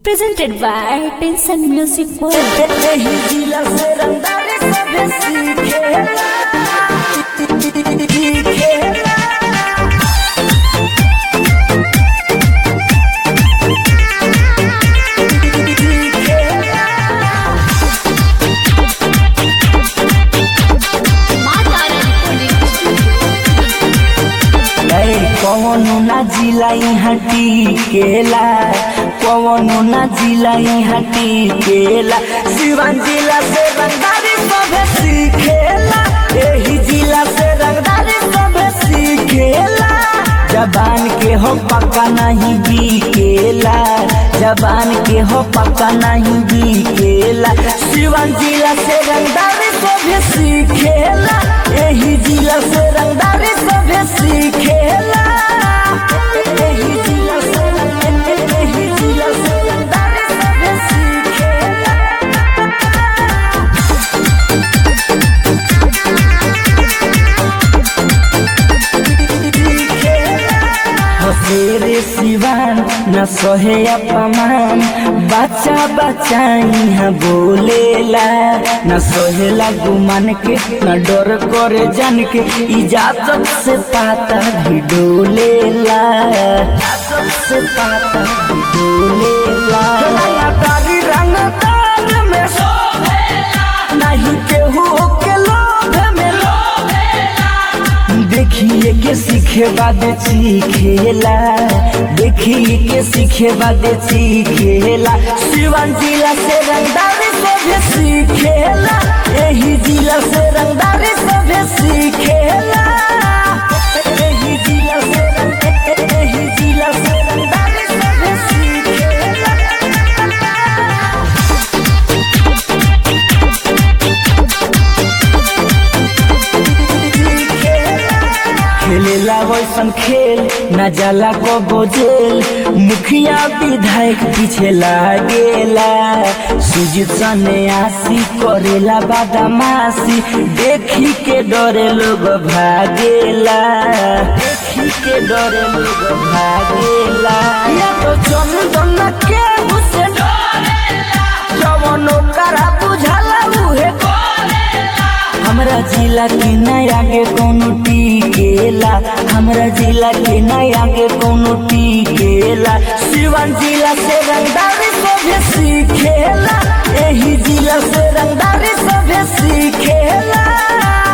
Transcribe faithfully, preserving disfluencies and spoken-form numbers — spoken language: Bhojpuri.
Presented by Tension Music World. कौनो ना जिलाई हटी केला कौनो ना जिलाई हटी केला सिवान जिला से रंगदारी सबे सीखेला यही जिला से रंगदारी सबे सीखेला जबान के हो पक्का नहीं बिकेला जबान के हो पक्का नहीं बिकेला सिवान जिला से रंगदारी सबे सीखेला यही जिला से रंगदारी सबे सीखेला तेरे सिवान न सोहे अपमान बच्चा बच्चा यहाँ बोलेला न सोहेला गुमान के न डर करे जान के इजाजत से पाता भी डोलेला इजाजत से पाता भी डोलेला तारी रंगदार में नहीं केहू के लोभ में देखिए के सीखे बाद सीखेला देखिए के सीखे बाद सीखेला सिवान जिला से रंगदारी सबे सीखेला यही जिला से रंगदारी सबे सीखेला यही जिला से यही जिला से रंगदारी सबे सीखेला खेलेला वैसन खेल न जाला को बोझेल मुखिया विधायक पीछे लागेला सुजीत सने आसी करेला बदमाशी देखी के डरे लोग भागेला देखी के डरे लोग भागेला या तो चंदन के हुसैन जवानों करा बुझाला उहे हमरा जिला के नया के कोनो टिकेला हमरा जिला के नया के कोनो टिकेला सिवान जिला से रंगदारी सबे सीखेला यही जिला से रंगदारी सबे सीखेला।